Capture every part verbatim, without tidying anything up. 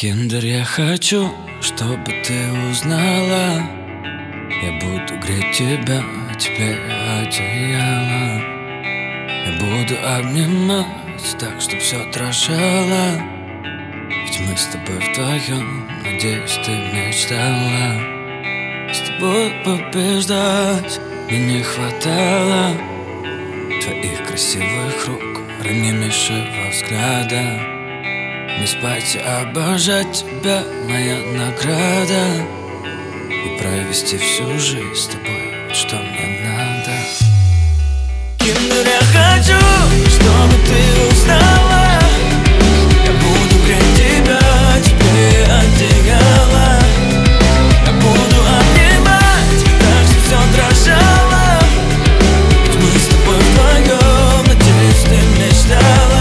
Киндер, я хочу, чтобы ты узнала. Я буду греть тебя, теплее одеяла. Я буду обнимать так, чтоб все дрожало. Ведь мы с тобой вдвоем, надеюсь, ты мечтала. С тобой побеждать мне не хватало твоих красивых рук, ранимейшего взгляда. Не спать и обожать тебя, моя награда. И провести всю жизнь с тобой, вот что мне надо. Киндер, я хочу, чтобы ты узнала. Я буду греть тебя, теплее одеяла. Я буду обнимать, так что все дрожало. Ведь мы с тобой вдвоем, надеюсь, ты мечтала.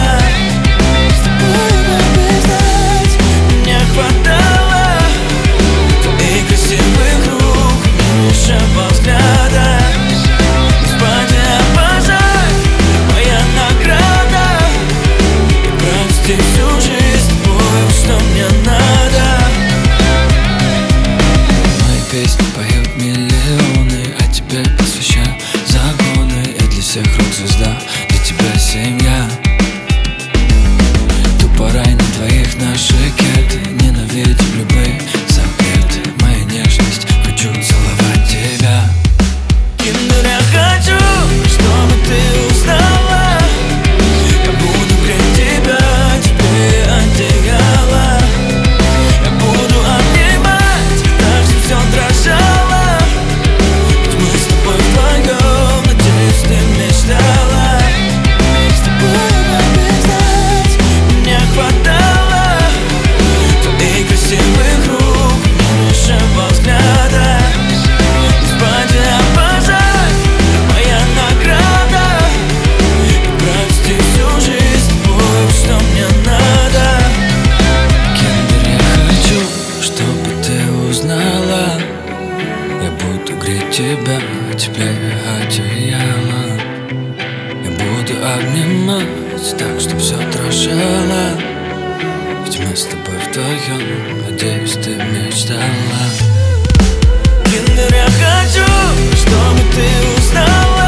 Песни поют миллионы, а тебе посвящаю загоны. Я для всех рок-звезда, для тебя семья. Тупо рай на двоих, наши кеты. Ненавидим любые запреты. Моя нежность, хочу целовать тебя. Киндер, я хочу, чтобы ты узнала. Я буду греть тебя, теплее одеяла. Я буду обнимать, так что все дрожало. Ведь мы с тобой вдвоем, надеюсь, ты мечтала. С тобой побеждать мне хватало твоих красивых рук, ранимейшего взгляда. Не спать и обожать, моя награда. И провести всю жизнь с тобой, что мне надо. Киндер, я хочу, чтобы ты узнала. Я буду греть тебя, теплее одеяла. Я буду обнимать так, чтоб все дрожало. Ведь мы с тобой вдвоем, надеюсь, ты мечтала. Киндер, я хочу, чтобы ты узнала.